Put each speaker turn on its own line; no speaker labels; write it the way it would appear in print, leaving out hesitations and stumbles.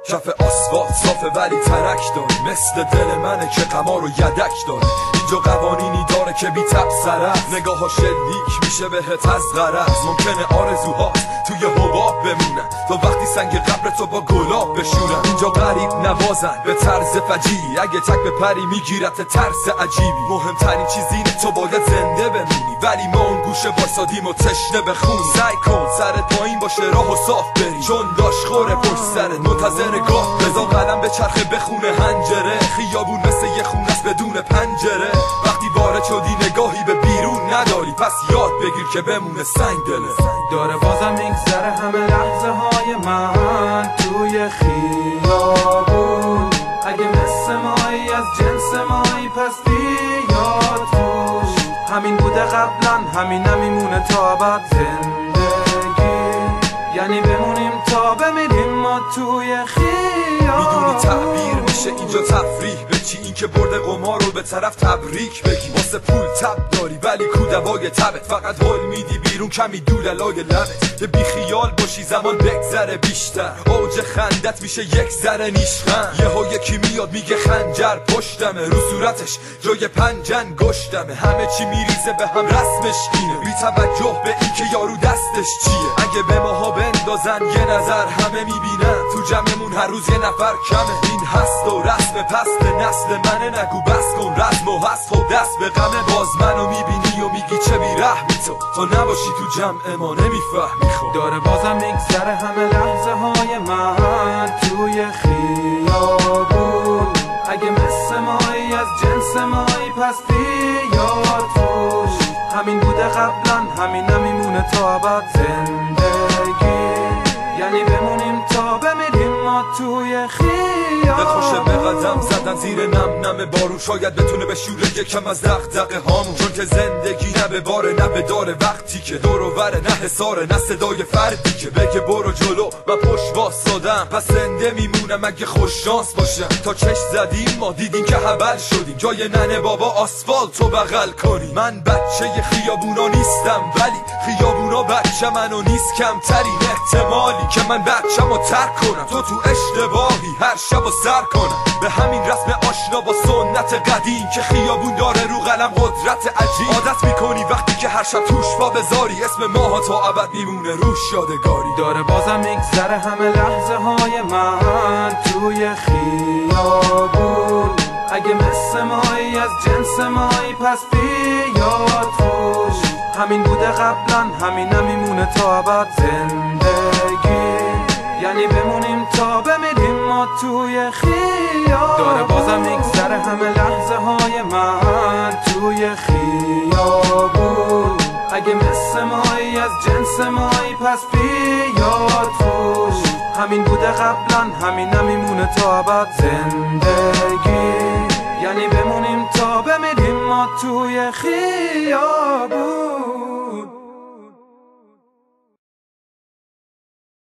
کف آسفالت صافه ولی ترک داره، مثل دل منه که غما رو یدک داره. اینجا قوانینی داره که بی تبصره است، نگاه‌ها شلیک میشه بهت از غرض. ممکنه آرزوهات توی حباب بمونن تا وقتی سنگ قبر تو با گلاب بشورن. اینجا غریب نوازن به طرز فجیعی، اگه تک بپری میگیرت ترس عجیبی. مهمترین چیز اینه تو باید زنده بمونی، ولی ما اون گوشه واسادیم و تشنه بخون. سعی کن سرت پایین باشه راه و صاف بری، چون داش خوره پشت سرت منتظر گاه. بزا قلم به چرخه بخونه هنجره، خیابون مثل یه خونه است بدون پنجره. وقتی وارد شدی نگاهی به بیرون نداری، پس یاد بگیر که بمونه سنگ دله.
داره بازم میگذره همه لحظه های من توی خیابون. اگه مثل مایی از جنس مایی پس بیاد توش. همین بوده قبلا همین میمونه تا ابد. زندگی یعنی بمونیم تا بمیریم ما توی خیابون.
میدونی تعبیر میشه اینجا تفریح به چی؟ این که برده قمار رو به طرف تبریک بگی. واسه پول تب داری ولی کودوای تبت، فقط حل میدی بیرون کمی دوللای لبت. که بی خیال باشی زمان بگذره بیشتر، اوج خندت میشه یک ذره نیشخن. یهو یکی میاد میگه خنجر پشتمه، رو صورتش جای پنجن گشتمه. همه چی میریزه به هم رسمش اینه، بی توجه به این که یارو دستش چیه. اگه به ماها بندازن یه نظر همه میبینن، تو جمعمون هر روز یه نفر کمه. این هست و رسم پست نسل منه، نگو بس کن رسم و هست خب دست به غمه. باز منو میبینی و میگی چه بیرحمی تو نباشی تو جمع ما نمیفهمی. خب
داره بازم میگذره همه لحظه های من توی خیابون. اگه مثل مایی از جنس مایی پس بیاد توش. همین بوده قبلا همین میمونه تا ابد. زندگی یعنی بمونیم تا بمیریم ما توی خیابون.
خوشه به قدم زدن زیر نم بارون، شاید بتونه بشوره یکم از دغدغه هامون. چون که زندگی نه به باره نه به داره، وقتی که دور و بره نه حساره نه صدای فردی که بگه برو جلو و پشت واسادم. پس زنده میمونم اگه خوش شانس باشم. تا چشم زدیم ما دیدیم که حبل شدیم، جای ننه بابا آسفالتو بغل کنیم. من بچه خیابونا نیستم ولی خیابونا بچه منو نیست کمترین. احتمالی که من بچه‌مو ترک کنم، تو اشتباهی هر شبو سر کنم. به همین رسم آشنا با سنت قدیم که خیابون داره رو قلم قدرت عجیب. عادت میکنی وقتی که هر شب توش پا بذاری، اسم ماها تا ابد میمونه روش یادگاری.
داره بازم میگذره همه لحظه های من توی خیابون. اگه مثل مایی از جنس مایی پس بیاد توش. همین بوده قبلا همین میمونه تا ابد. زندگی یعنی بمونیم تا بمیریم ما توی خیابون. داره بازم میگذره همه لحظه های من توی خیابون. اگه مثل مایی از جنس مایی پس بیاد توش. همین بوده قبلا همین میمونه تا ابد. زندگی یعنی بمونیم تا بمیریم ما توی خیابون.